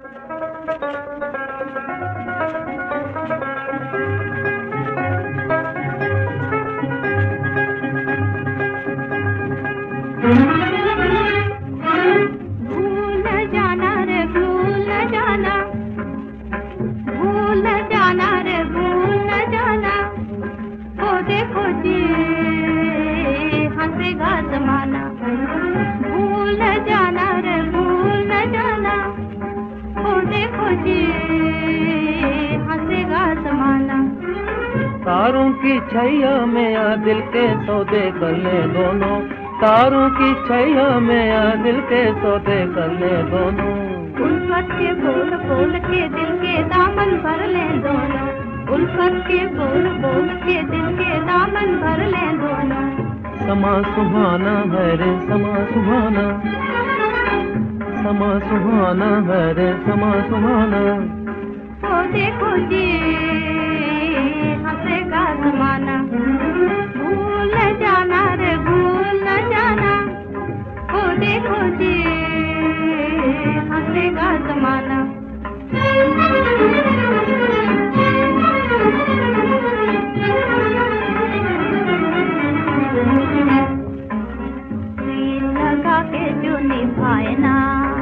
भूल जाना रे भूल न जाना, भूल न जाना रे भूल न जाना, ओ देखो जी हंसेगा जमाना। भूल न जाना रे भूल न जाना, ओ देखो जी हंसेगा जमाना। तारों की छैया में या दिल के सौदे कर ले दोनों, तारों की छैया में या दिल के सौदे कर ले दोनों। उल्फत के बोल बोल के दिल के दामन भर ले दोनों, उल्फत के बोल बोल के दिल के दामन भर ले दोनों। समा सुहाना है रे समा सुहाना, समा सुहाना है रे समा सुहाना। ओ देखो जी हंसेगा जमाना। भूल न जाना रे भूल न जाना, ओ देखो जी हंसेगा जमाना। लगा के जो निभाए ना,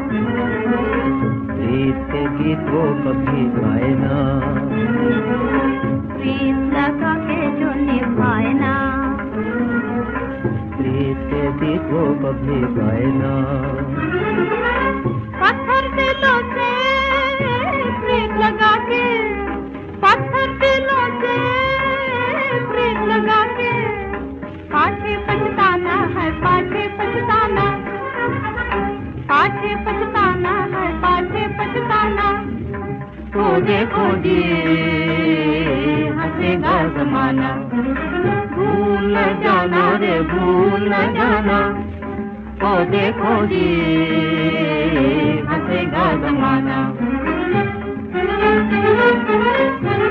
प्रीत के गीत वो कभी गाए ना, प्रीत लगा के जो निभाए ना, प्रीत के गीत वो कभी गाए ना। पत्थर दिलों से प्रीत लगा के, पत्थर दिलों से प्रीत लगा के, पाछे पछताना है पाछे पछताना, पाछे पछताना है पाछे पछताना। ओ देखो जी हंसेगा जमाना। भूल न जाना रे भूल न जाना, ओ देखो जी हंसेगा जमाना।